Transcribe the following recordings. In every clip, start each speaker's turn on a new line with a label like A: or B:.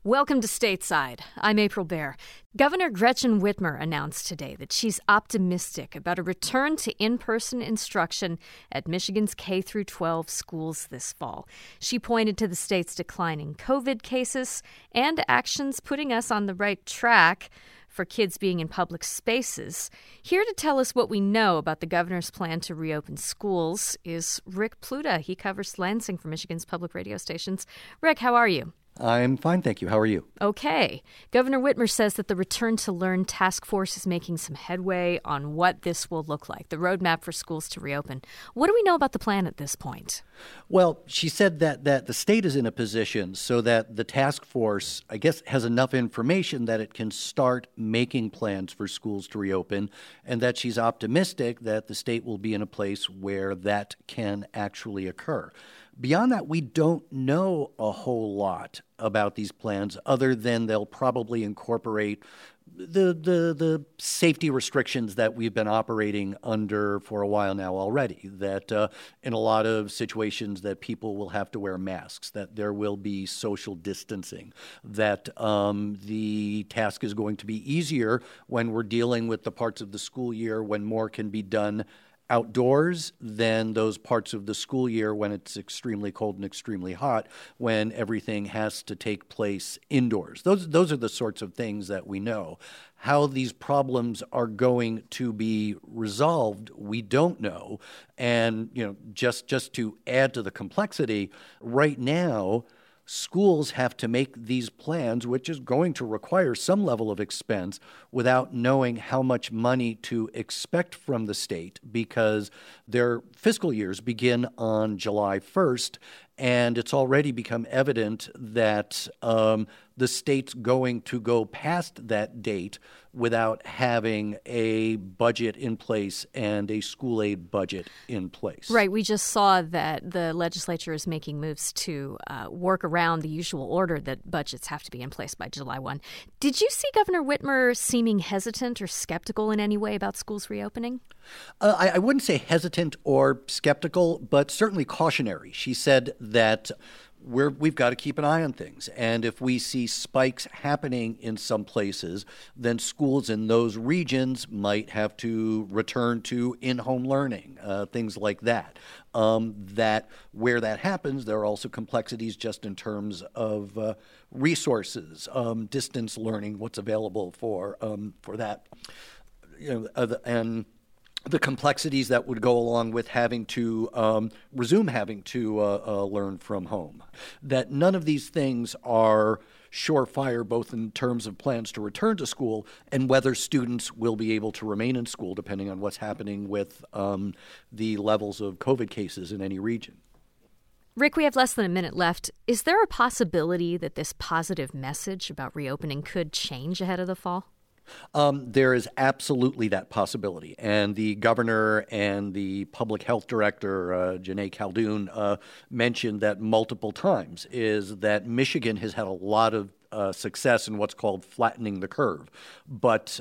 A: Welcome to Stateside. I'm April Baer. Governor Gretchen Whitmer announced today that she's optimistic about a return to in-person instruction at Michigan's K-12 schools this fall. She pointed to the state's declining COVID cases and actions putting us on the right track for kids being in public spaces. Here to tell us what we know about the governor's plan to reopen schools is Rick Pluta. He covers Lansing for Michigan's public radio stations. Rick, how are you?
B: I'm fine, thank you. How are you?
A: Okay. Governor Whitmer says that the Return to Learn task force is making some headway on what this will look like, the roadmap for schools to reopen. What do we know about the plan at this point?
B: Well, she said that the state is in a position so that the task force, I guess, has enough information that it can start making plans for schools to reopen, and that she's optimistic that the state will be in a place where that can actually occur. Beyond that, we don't know a whole lot about these plans other than they'll probably incorporate the safety restrictions that we've been operating under for a while now already, that in a lot of situations that people will have to wear masks, that there will be social distancing, that the task is going to be easier when we're dealing with the parts of the school year when more can be done outdoors than those parts of the school year when it's extremely cold and extremely hot, when everything has to take place indoors. Those are the sorts of things that we know. How these problems are going to be resolved, we don't know. And, just to add to the complexity, right now, schools have to make these plans, which is going to require some level of expense, without knowing how much money to expect from the state, because their fiscal years begin on July 1st, and it's already become evident that the state's going to go past that date without having a budget in place and a school aid budget in place.
A: Right. We just saw that the legislature is making moves to work around the usual order that budgets have to be in place by July 1. Did you see Governor Whitmer seeming hesitant or skeptical in any way about schools reopening?
B: I wouldn't say hesitant or skeptical, but certainly cautionary. She said that we've got to keep an eye on things. And if we see spikes happening in some places, then schools in those regions might have to return to in-home learning, things like that. That where that happens, there are also complexities just in terms of resources, distance learning, what's available for that. And the complexities that would go along with having to resume having to learn from home. That none of these things are surefire, both in terms of plans to return to school and whether students will be able to remain in school, depending on what's happening with the levels of COVID cases in any region.
A: Rick, we have less than a minute left. Is there a possibility that this positive message about reopening could change ahead of the fall?
B: There is absolutely that possibility. And the governor and the public health director, Janae Caldoun, mentioned that multiple times, is that Michigan has had a lot of success in what's called flattening the curve. But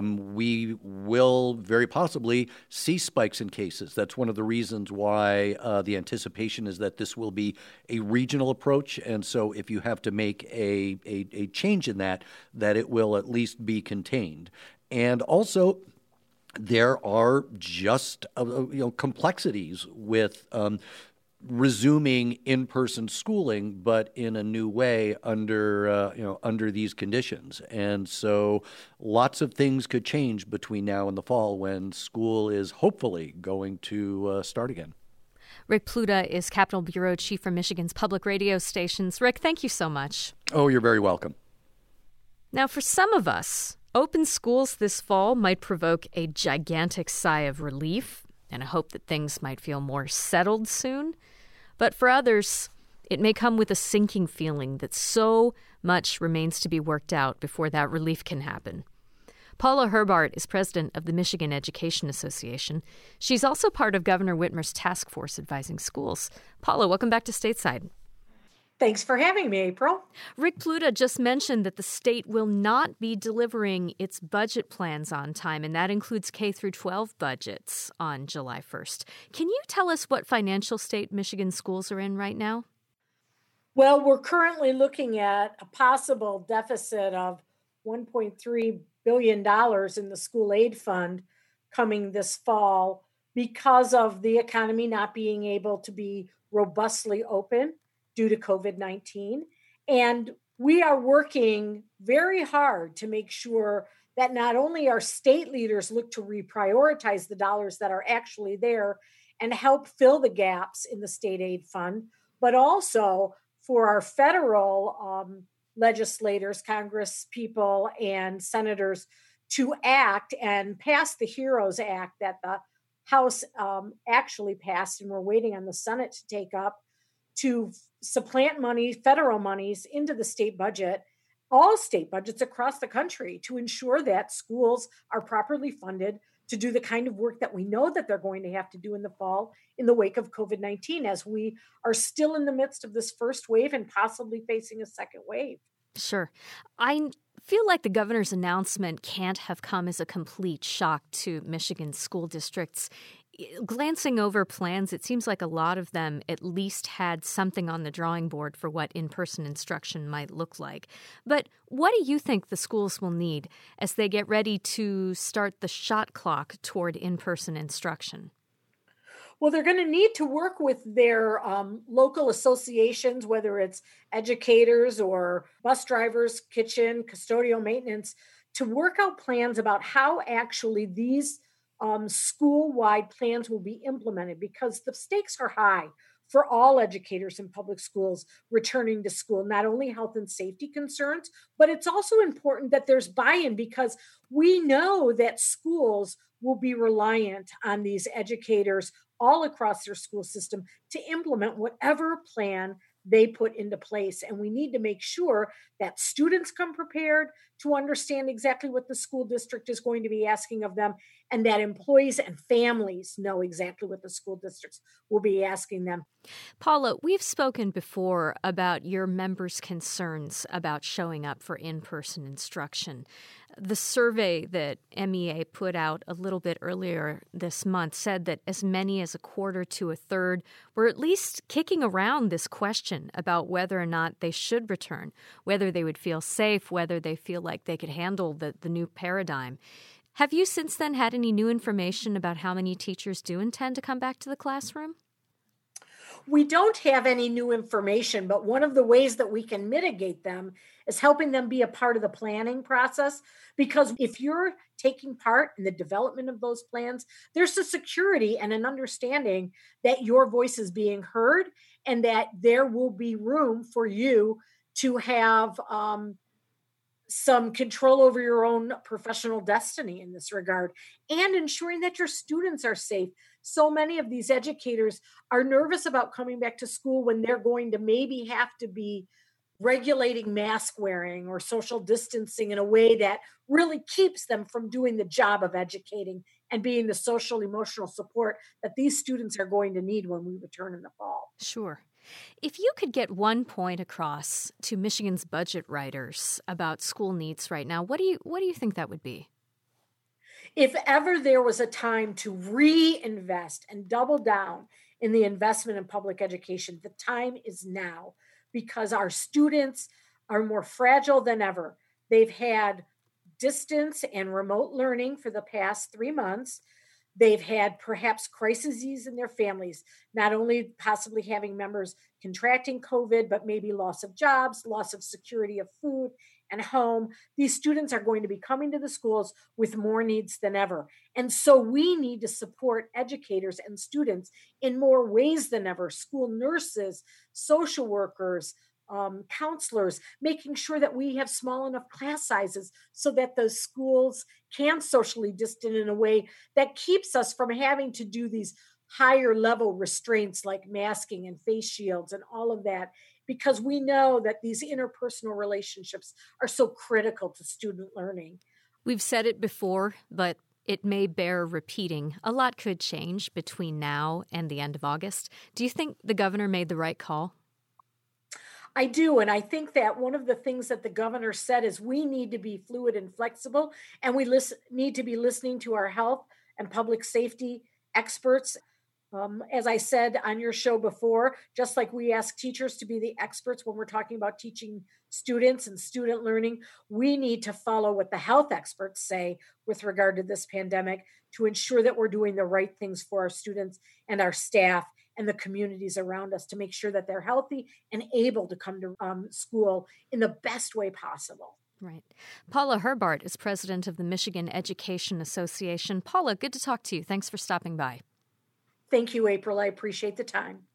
B: we will very possibly see spikes in cases. That's one of the reasons why the anticipation is that this will be a regional approach. And so if you have to make a change in that it will at least be contained. And also, there are just complexities with resuming in-person schooling, but in a new way under these conditions. And so lots of things could change between now and the fall when school is hopefully going to start again.
A: Rick Pluta is Capitol Bureau Chief for Michigan's public radio stations. Rick, thank you so much.
B: Oh, you're very welcome.
A: Now, for some of us, open schools this fall might provoke a gigantic sigh of relief and a hope that things might feel more settled soon. But for others, it may come with a sinking feeling that so much remains to be worked out before that relief can happen. Paula Herbart is president of the Michigan Education Association. She's also part of Governor Whitmer's task force advising schools. Paula, welcome back to Stateside.
C: Thanks for having me, April.
A: Rick Pluta just mentioned that the state will not be delivering its budget plans on time, and that includes K-12 budgets on July 1st. Can you tell us what financial state Michigan schools are in right now?
C: Well, we're currently looking at a possible deficit of $1.3 billion in the school aid fund coming this fall because of the economy not being able to be robustly open due to COVID-19. And we are working very hard to make sure that not only our state leaders look to reprioritize the dollars that are actually there and help fill the gaps in the state aid fund, but also for our federal legislators, Congress people, and senators to act and pass the HEROES Act that the House actually passed, and we're waiting on the Senate to take up to supplant money, federal monies, into the state budget, all state budgets across the country, to ensure that schools are properly funded to do the kind of work that we know that they're going to have to do in the fall in the wake of COVID-19, as we are still in the midst of this first wave and possibly facing a second wave.
A: Sure. I feel like the governor's announcement can't have come as a complete shock to Michigan school districts. Glancing over plans, it seems like a lot of them at least had something on the drawing board for what in-person instruction might look like. But what do you think the schools will need as they get ready to start the shot clock toward in-person instruction?
C: Well, they're going to need to work with their local associations, whether it's educators or bus drivers, kitchen, custodial maintenance, to work out plans about how actually these school-wide plans will be implemented, because the stakes are high for all educators in public schools returning to school, not only health and safety concerns, but it's also important that there's buy-in, because we know that schools will be reliant on these educators all across their school system to implement whatever plan they put into place. And we need to make sure that students come prepared to understand exactly what the school district is going to be asking of them, and that employees and families know exactly what the school districts will be asking them.
A: Paula, we've spoken before about your members' concerns about showing up for in-person instruction. The survey that MEA put out a little bit earlier this month said that as many as a quarter to a third were at least kicking around this question about whether or not they should return, whether they would feel safe, whether they feel like they could handle the new paradigm. Have you since then had any new information about how many teachers do intend to come back to the classroom?
C: We don't have any new information, but one of the ways that we can mitigate them is helping them be a part of the planning process. Because if you're taking part in the development of those plans, there's a security and an understanding that your voice is being heard, and that there will be room for you to have some control over your own professional destiny in this regard, and ensuring that your students are safe. So many of these educators are nervous about coming back to school when they're going to maybe have to be regulating mask wearing or social distancing in a way that really keeps them from doing the job of educating and being the social emotional support that these students are going to need when we return in the fall.
A: Sure. If you could get one point across to Michigan's budget writers about school needs right now, what do you think that would be?
C: If ever there was a time to reinvest and double down in the investment in public education, the time is now, because our students are more fragile than ever. They've had distance and remote learning for the past 3 months. They've had perhaps crises in their families, not only possibly having members contracting COVID, but maybe loss of jobs, loss of security of food and home. These students are going to be coming to the schools with more needs than ever. And so we need to support educators and students in more ways than ever. School nurses, social workers, counselors, making sure that we have small enough class sizes so that the schools can socially distance in a way that keeps us from having to do these higher level restraints like masking and face shields and all of that, because we know that these interpersonal relationships are so critical to student learning.
A: We've said it before, but it may bear repeating. A lot could change between now and the end of August. Do you think the governor made the right call?
C: I do. And I think that one of the things that the governor said is we need to be fluid and flexible, and we need to be listening to our health and public safety experts. As I said on your show before, just like we ask teachers to be the experts when we're talking about teaching students and student learning, we need to follow what the health experts say with regard to this pandemic to ensure that we're doing the right things for our students and our staff and the communities around us to make sure that they're healthy and able to come to school in the best way possible.
A: Right. Paula Herbart is president of the Michigan Education Association. Paula, good to talk to you. Thanks for stopping by.
C: Thank you, April. I appreciate the time.